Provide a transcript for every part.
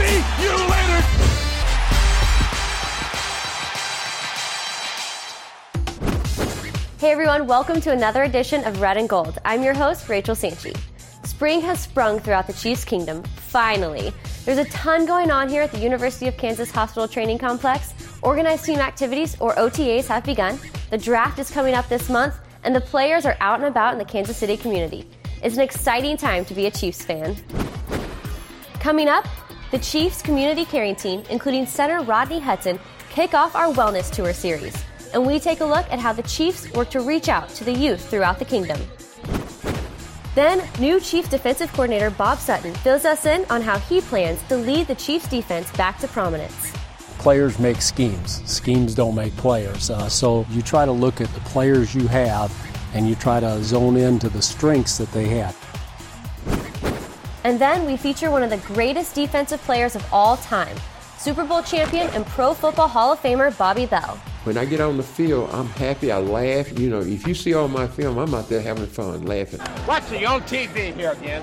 See you later. Hey everyone, welcome to another edition of Red and Gold. I'm your host, Rachel Sanchi. Spring has sprung throughout the Chiefs Kingdom, finally. There's a ton going on here at the University of Kansas Hospital Training Complex. Organized team activities, or OTAs, have begun. The draft is coming up this month, and the players are out and about in the Kansas City community. It's an exciting time to be a Chiefs fan. Coming up, the Chiefs Community Caring Team, including center Rodney Hudson, kick off our Wellness Tour series. And we take a look at how the Chiefs work to reach out to the youth throughout the kingdom. Then, new Chiefs defensive coordinator Bob Sutton fills us in on how he plans to lead the Chiefs defense back to prominence. Players make schemes. Schemes don't make players. So you try to look at the players you have and you try to zone into the strengths that they have. And then we feature one of the greatest defensive players of all time, Super Bowl champion and Pro Football Hall of Famer Bobby Bell. When I get on the field, I'm happy, I laugh. You know, if you see all my film, I'm out there having fun, laughing. Watching on TV here again.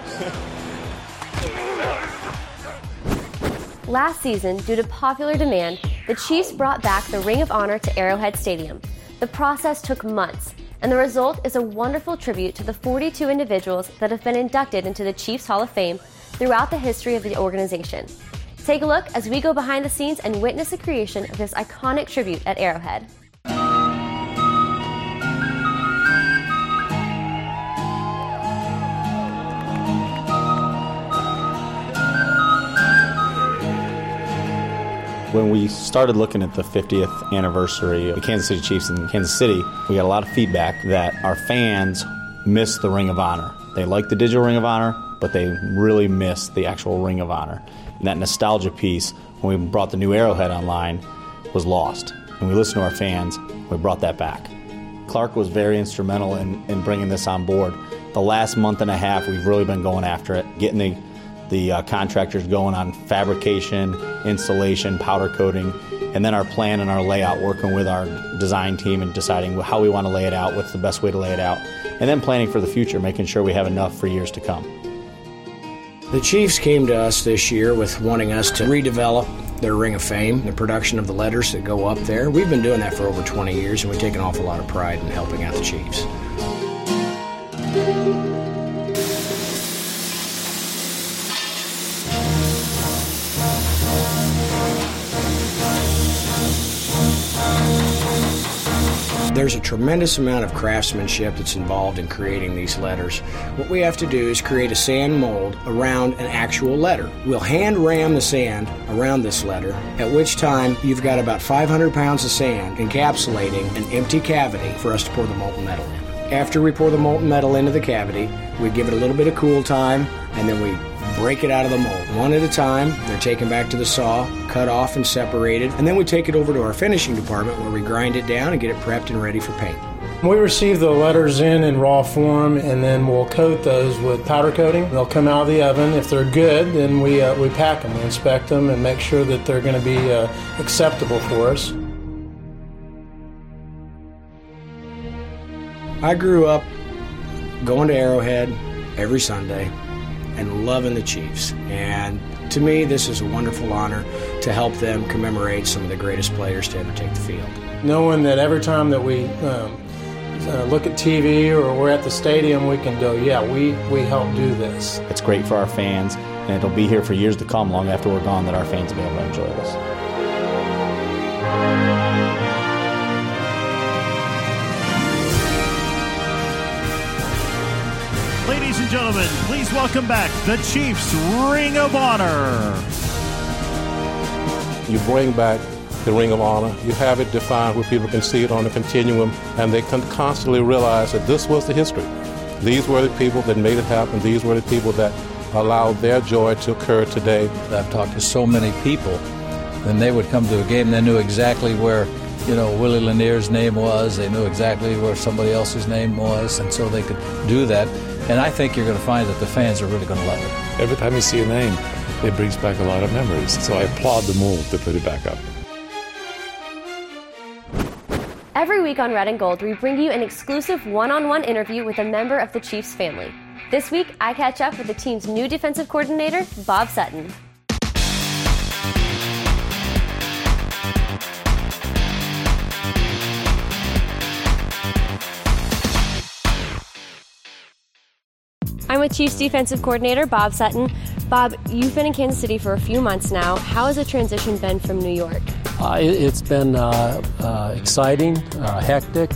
Last season, due to popular demand, the Chiefs brought back the Ring of Honor to Arrowhead Stadium. The process took months, and the result is a wonderful tribute to the 42 individuals that have been inducted into the Chiefs Hall of Fame throughout the history of the organization. Take a look as we go behind the scenes and witness the creation of this iconic tribute at Arrowhead. When we started looking at the 50th anniversary of the Kansas City Chiefs in Kansas City, we got a lot of feedback that our fans miss the Ring of Honor. They like the digital Ring of Honor, but they really miss the actual Ring of Honor. And that nostalgia piece, when we brought the new Arrowhead online, was lost. And we listened to our fans, we brought that back. Clark was very instrumental in bringing this on board. The last month and a half, we've really been going after it, getting the contractors going on fabrication, installation, powder coating, and then our plan and our layout, working with our design team and deciding how we want to lay it out, what's the best way to lay it out, and then planning for the future, making sure we have enough for years to come. The Chiefs came to us this year with wanting us to redevelop their Ring of Fame, the production of the letters that go up there. We've been doing that for over 20 years, and we take an awful lot of pride in helping out the Chiefs. There's a tremendous amount of craftsmanship that's involved in creating these letters. What we have to do is create a sand mold around an actual letter. We'll hand ram the sand around this letter, at which time you've got about 500 pounds of sand encapsulating an empty cavity for us to pour the molten metal in. After we pour the molten metal into the cavity, we give it a little bit of cool time, and then we break it out of the mold. One at a time, they're taken back to the saw, cut off and separated, and then we take it over to our finishing department where we grind it down and get it prepped and ready for paint. We receive the letters in raw form, and then we'll coat those with powder coating. They'll come out of the oven. If they're good, then we pack them, we inspect them, and make sure that they're going to be acceptable for us. I grew up going to Arrowhead every Sunday and loving the Chiefs. And to me, this is a wonderful honor to help them commemorate some of the greatest players to ever take the field. Knowing that every time that we look at TV or we're at the stadium, we can go, yeah, we helped do this. It's great for our fans, and it'll be here for years to come, long after we're gone, that our fans will be able to enjoy this. Ladies and gentlemen, please welcome back the Chiefs Ring of Honor. You bring back the Ring of Honor. You have it defined where people can see it on a continuum, and they can constantly realize that this was the history. These were the people that made it happen. These were the people that allowed their joy to occur today. I've talked to so many people, and they would come to a game, they knew exactly where, Willie Lanier's name was. They knew exactly where somebody else's name was, and so they could do that. And I think you're going to find that the fans are really going to love it. Every time you see a name, it brings back a lot of memories. So I applaud the move to put it back up. Every week on Red and Gold, we bring you an exclusive one-on-one interview with a member of the Chiefs family. This week, I catch up with the team's new defensive coordinator, Bob Sutton. Chiefs defensive coordinator, Bob Sutton. Bob, you've been in Kansas City for a few months now. How has the transition been from New York? It's been exciting, hectic,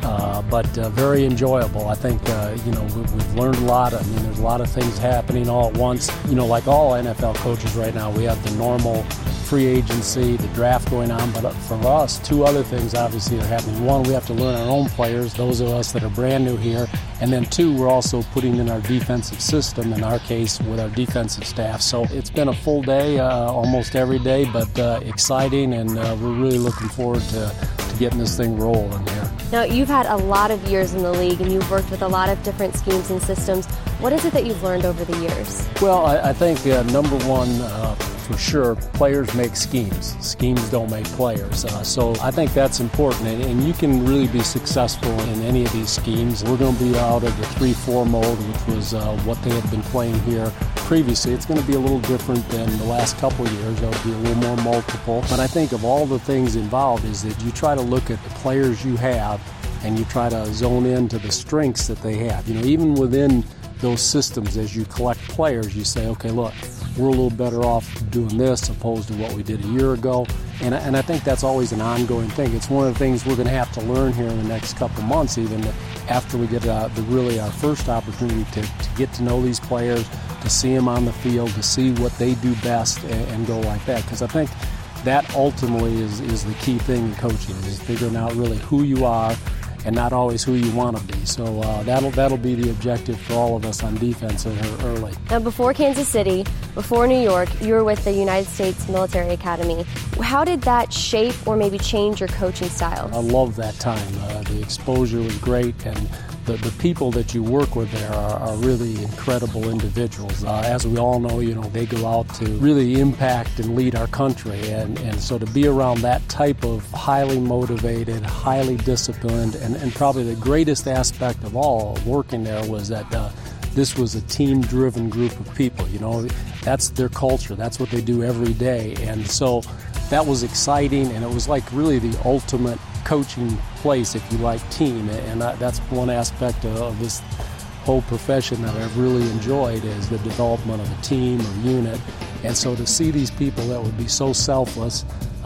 but very enjoyable. I think, we've learned a lot. I mean, there's a lot of things happening all at once. Like all NFL coaches right now, we have the normal free agency, the draft going on, but for us, two other things obviously are happening. One, we have to learn our own players, those of us that are brand new here, and then two, we're also putting in our defensive system, in our case, with our defensive staff. So it's been a full day, almost every day, but exciting, and we're really looking forward to getting this thing rolling here. Now, you've had a lot of years in the league, and you've worked with a lot of different schemes and systems. What is it that you've learned over the years? Well, I think number one, for sure, players make schemes. Schemes don't make players. So I think that's important, and you can really be successful in any of these schemes. We're going to be out of the 3-4 mode, which was what they had been playing here previously. It's going to be a little different than the last couple of years. It'll be a little more multiple. But I think of all the things involved is that you try to look at the players you have and you try to zone into the strengths that they have. Even within those systems, as you collect players, you say, okay, look, we're a little better off doing this opposed to what we did a year ago. And I think that's always an ongoing thing. It's one of the things we're going to have to learn here in the next couple months, even after we get our first opportunity to get to know these players, to see them on the field, to see what they do best and go like that. Because I think that ultimately is the key thing in coaching, is figuring out really who you are and not always who you want to be. So that'll be the objective for all of us on defense early. Now, before Kansas City, before New York, you were with the United States Military Academy. How did that shape or maybe change your coaching style? I love that time. The exposure was great, and the people that you work with there are really incredible individuals. As we all know, they go out to really impact and lead our country. And so to be around that type of highly motivated, highly disciplined, and probably the greatest aspect of all working there was that this was a team-driven group of people. That's their culture. That's what they do every day. And so that was exciting, and it was like really the ultimate coaching place, if you like, team. And that's one aspect of this whole profession that I've really enjoyed, is the development of a team or unit. And so to see these people that would be so selfless,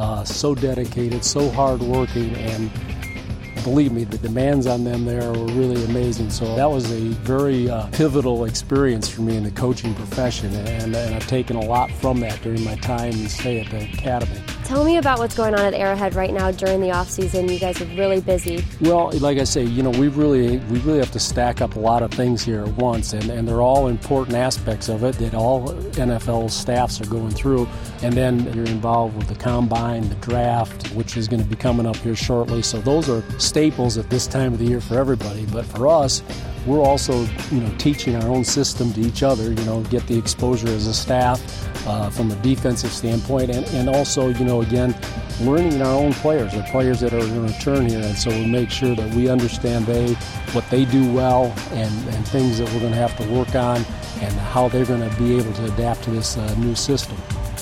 so dedicated, so hardworking, and believe me, the demands on them there were really amazing. So that was a very pivotal experience for me in the coaching profession, and I've taken a lot from that during my time and stay at the academy. Tell me about what's going on at Arrowhead right now during the off season. You guys are really busy. Well, like I say, we really have to stack up a lot of things here at once, and they're all important aspects of it that all NFL staffs are going through. And then you're involved with the combine, the draft, which is going to be coming up here shortly. So those are staples at this time of the year for everybody. But for us, we're also, teaching our own system to each other, get the exposure as a staff from a defensive standpoint, and also, again, learning our own players, the players that are going to return here. And so we make sure that we understand what they do well and things that we're going to have to work on and how they're going to be able to adapt to this new system.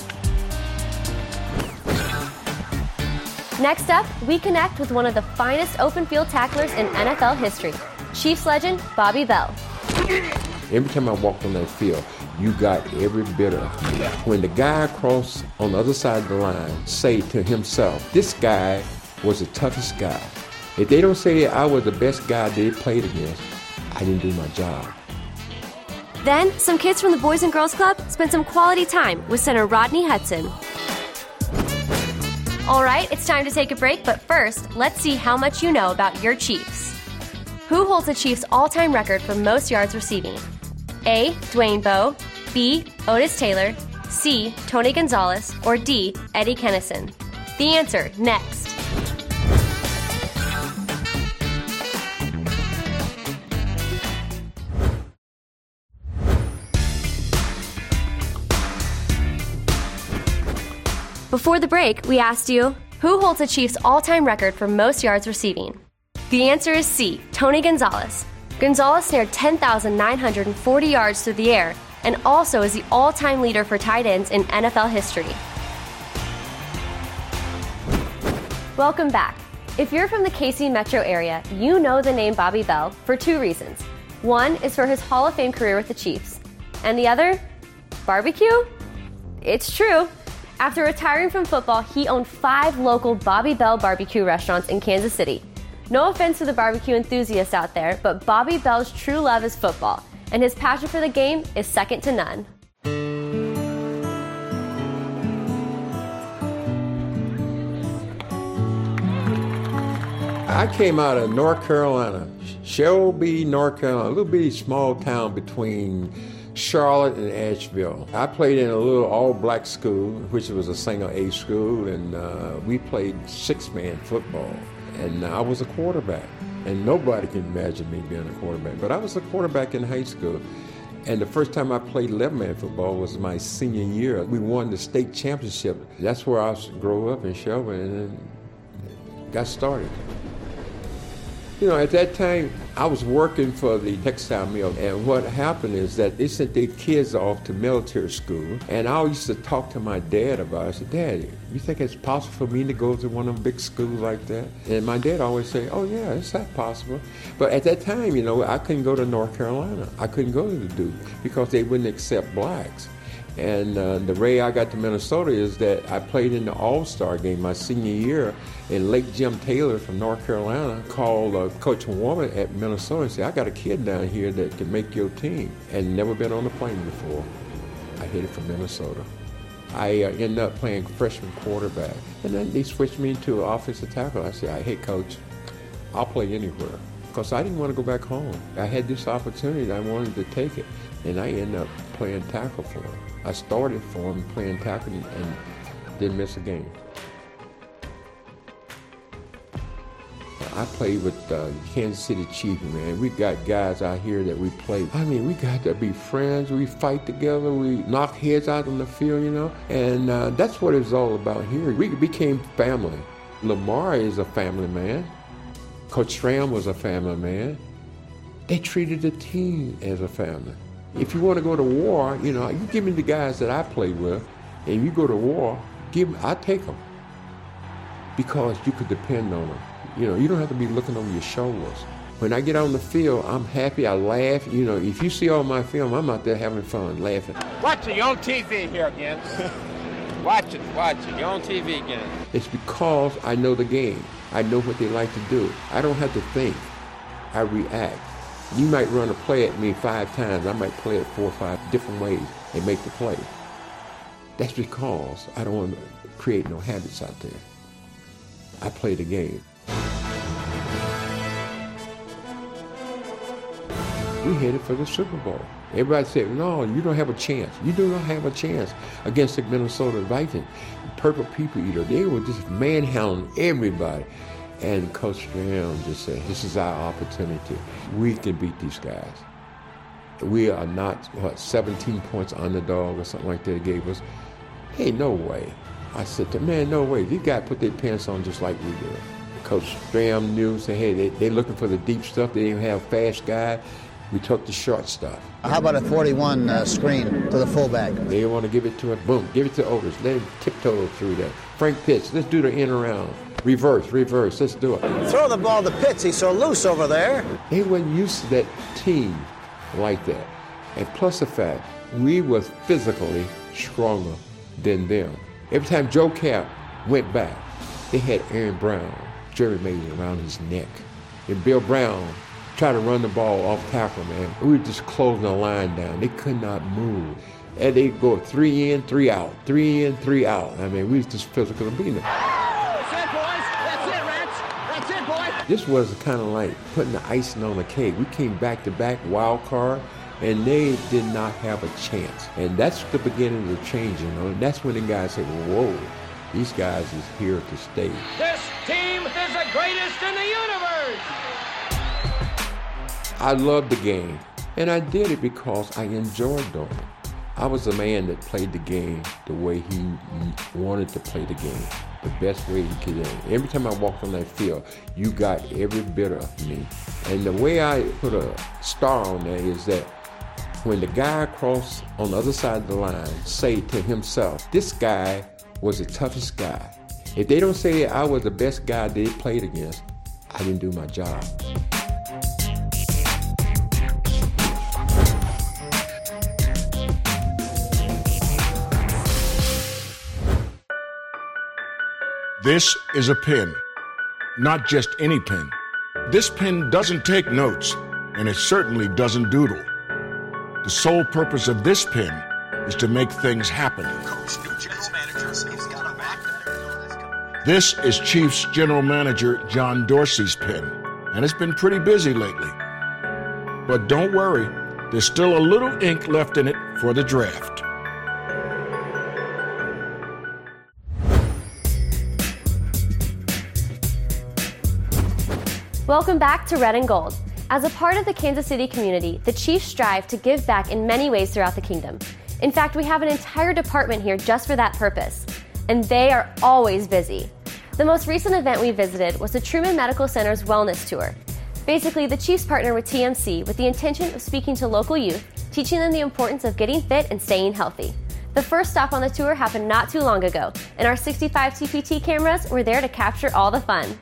Next up, we connect with one of the finest open field tacklers in NFL history, Chiefs legend Bobby Bell. Every time I walked on that field, you got every bit of it. When the guy across on the other side of the line say to himself, this guy was the toughest guy. If they don't say I was the best guy they played against, I didn't do my job. Then, some kids from the Boys and Girls Club spent some quality time with center Rodney Hudson. All right, it's time to take a break, but first, let's see how much you know about your Chiefs. Who holds the Chiefs' all-time record for most yards receiving? A. Dwayne Bowe, B. Otis Taylor, C. Tony Gonzalez, or D. Eddie Kennison? The answer, next. Before the break, we asked you, who holds the Chiefs' all-time record for most yards receiving? The answer is C. Tony Gonzalez. Gonzalez snared 10,940 yards through the air and also is the all-time leader for tight ends in NFL history. Welcome back. If you're from the KC metro area, you know the name Bobby Bell for two reasons. One is for his Hall of Fame career with the Chiefs, and the other, barbecue? It's true. After retiring from football, he owned 5 local Bobby Bell barbecue restaurants in Kansas City. No offense to the barbecue enthusiasts out there, but Bobby Bell's true love is football, and his passion for the game is second to none. I came out of North Carolina, Shelby, North Carolina, a little bitty small town between Charlotte and Asheville. I played in a little all-black school, which was a single-A school, and we played 6-man football. And I was a quarterback, and nobody can imagine me being a quarterback. But I was a quarterback in high school, and the first time I played 11-man football was my senior year. We won the state championship. That's where I grew up in Shelby, and then got started. You know, at that time, I was working for the textile mill, and what happened is that they sent their kids off to military school, and I used to talk to my dad about it. I said, Daddy, you think it's possible for me to go to one of them big schools like that? And my dad always say, oh yeah, it's not possible. But at that time, you know, I couldn't go to North Carolina. I couldn't go to the Duke because they wouldn't accept blacks. And the way I got to Minnesota is that I played in the All-Star game my senior year, and Lake Jim Taylor from North Carolina called Coach Warman at Minnesota and said, I got a kid down here that can make your team, and never been on a plane before. I hit it from Minnesota. I ended up playing freshman quarterback, and then they switched me to offensive tackle. I said, hey, Coach, I'll play anywhere, because I didn't want to go back home. I had this opportunity, I wanted to take it, and I ended up playing tackle for him. I started for him playing tackle and didn't miss a game. I played with Kansas City Chiefs, man. We got guys out here that we play. I mean, we got to be friends. We fight together. We knock heads out on the field, you know. And that's what it's all about here. We became family. Lamar is a family man. Coach Stram was a family man. They treated the team as a family. If you want to go to war, you know, you give me the guys that I play with, and you go to war, I take them. Because you could depend on them. You know, you don't have to be looking over your shoulders. When I get on the field, I'm happy, I laugh. You know, if you see all my film, I'm out there having fun, laughing. Watch it, you're on TV here again. Watch it, you're on TV again. It's because I know the game. I know what they like to do. I don't have to think. I react. You might run a play at me 5 times. I might play it 4 or 5 different ways and make the play. That's because I don't want to create no habits out there. I play the game. We headed for the Super Bowl. Everybody said, no, you don't have a chance. You do not have a chance against the Minnesota Vikings. Purple people eater. They were just manhandling everybody. And Coach Stram just said, this is our opportunity. We can beat these guys. We are not, 17 points underdog or something like that they gave us. Hey, no way. I said to man, no way. These guys put their pants on just like we do. Coach Stram knew, said, hey, they're looking for the deep stuff. They didn't have fast guys. We took the short stuff. How about a 41 screen to the fullback? They want to give it to him. Boom, give it to Otis. Let him tiptoe through that. Frank Pitts, let's do the in around. Reverse, let's do it. Throw the ball to Pitts. He's so loose over there. They weren't used to that team like that. And plus the fact, we was physically stronger than them. Every time Joe Cap went back, they had Aaron Brown, Jerry Mays around his neck. And Bill Brown tried to run the ball off tackle, man. We were just closing the line down. They could not move. And they'd go 3 in, 3 out, 3 in, 3 out. I mean, we was just physically beating them. This was kind of like putting the icing on the cake. We came back-to-back wild card, and they did not have a chance. And that's the beginning of the change, you know. And that's when the guys said, whoa, these guys is here to stay. This team is the greatest in the universe! I loved the game, and I did it because I enjoyed doing it. I was a man that played the game the way he wanted to play the game, the best way he could. Every time I walked on that field, you got every bit of me. And the way I put a star on that is that when the guy across on the other side of the line say to himself, this guy was the toughest guy. If they don't say I was the best guy they played against, I didn't do my job. This is a pen, not just any pen. This pen doesn't take notes, and it certainly doesn't doodle. The sole purpose of this pen is to make things happen. This is Chiefs General Manager John Dorsey's pen, and it's been pretty busy lately. But don't worry, there's still a little ink left in it for the draft. Welcome back to Red and Gold. As a part of the Kansas City community, the Chiefs strive to give back in many ways throughout the kingdom. In fact, we have an entire department here just for that purpose, and they are always busy. The most recent event we visited was the Truman Medical Center's Wellness Tour. Basically, the Chiefs partner with TMC with the intention of speaking to local youth, teaching them the importance of getting fit and staying healthy. The first stop on the tour happened not too long ago, and our 65 TPT cameras were there to capture all the fun.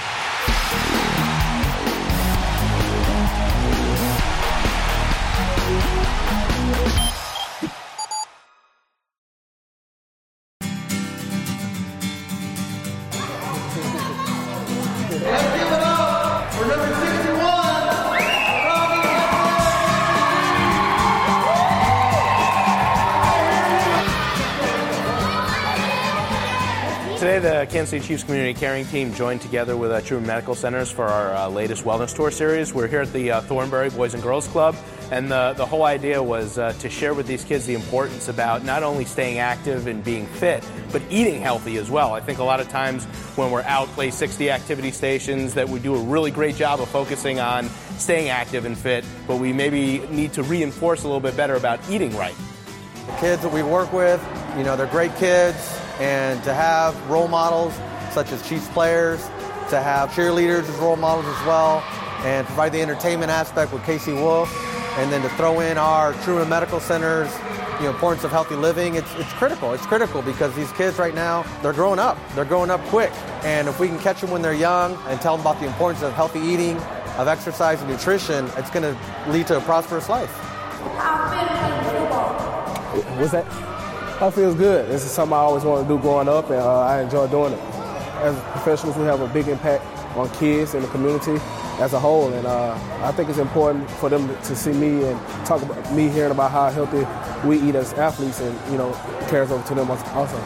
Today, the Kansas City Chiefs Community Caring Team joined together with Truman Medical Centers for our latest Wellness Tour series. We're here at the Thornbury Boys and Girls Club, and the whole idea was to share with these kids the importance about not only staying active and being fit, but eating healthy as well. I think a lot of times when we're out, play 60 activity stations, that we do a really great job of focusing on staying active and fit, but we maybe need to reinforce a little bit better about eating right. The kids that we work with, they're great kids. And to have role models such as Chiefs players, to have cheerleaders as role models as well, and provide the entertainment aspect with Casey Wolf, and then to throw in our Truman Medical Center's importance of healthy living, it's critical. It's critical because these kids right now, they're growing up. They're growing up quick. And if we can catch them when they're young and tell them about the importance of healthy eating, of exercise and nutrition, it's going to lead to a prosperous life. What's that? That feels good. This is something I always wanted to do growing up, and I enjoy doing it. As professionals, we have a big impact on kids and the community as a whole, and I think it's important for them to see me and talk about me hearing about how healthy we eat as athletes, and it carries over to them also.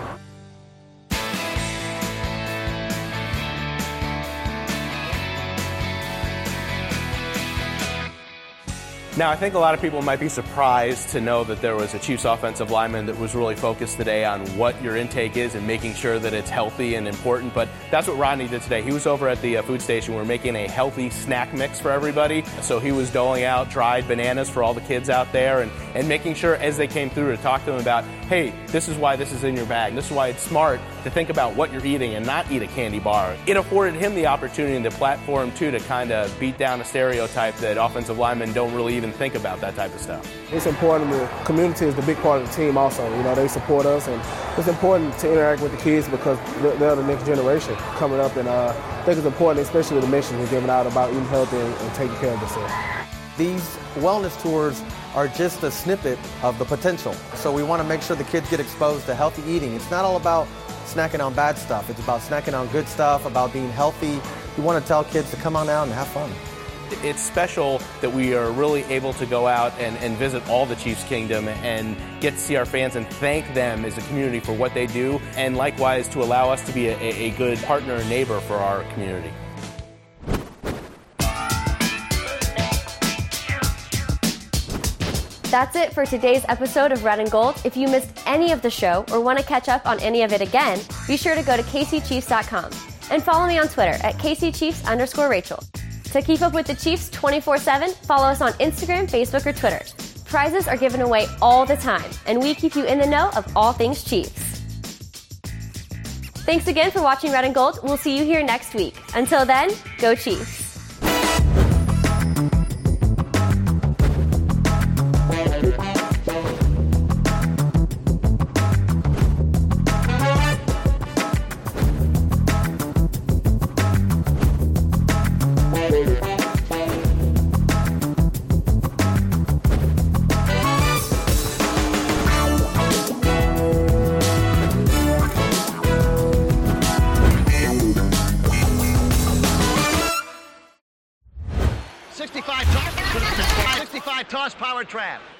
Now, I think a lot of people might be surprised to know that there was a Chiefs offensive lineman that was really focused today on what your intake is and making sure that it's healthy and important, but that's what Rodney did today. He was over at the food station. We're making a healthy snack mix for everybody, so he was doling out dried bananas for all the kids out there and making sure as they came through to talk to them about, hey, this is why this is in your bag. This is why it's smart to think about what you're eating and not eat a candy bar. It afforded him the opportunity and the platform, too, to kind of beat down a stereotype that offensive linemen don't really even think about that type of stuff. It's important. The community is the big part of the team also. They support us, and it's important to interact with the kids because they're the next generation coming up, and I think it's important, especially with the message we're giving out about eating healthy and taking care of themselves. These wellness tours are just a snippet of the potential. So we want to make sure the kids get exposed to healthy eating. It's not all about snacking on bad stuff. It's about snacking on good stuff, about being healthy. We want to tell kids to come on out and have fun. It's special that we are really able to go out and visit all the Chiefs Kingdom and get to see our fans and thank them as a community for what they do, and likewise to allow us to be a good partner and neighbor for our community. That's it for today's episode of Red and Gold. If you missed any of the show or want to catch up on any of it again, be sure to go to kcchiefs.com and follow me on Twitter at kcchiefs_Rachel. To keep up with the Chiefs 24/7, follow us on Instagram, Facebook, or Twitter. Prizes are given away all the time, and we keep you in the know of all things Chiefs. Thanks again for watching Red and Gold. We'll see you here next week. Until then, go Chiefs. toss power trap.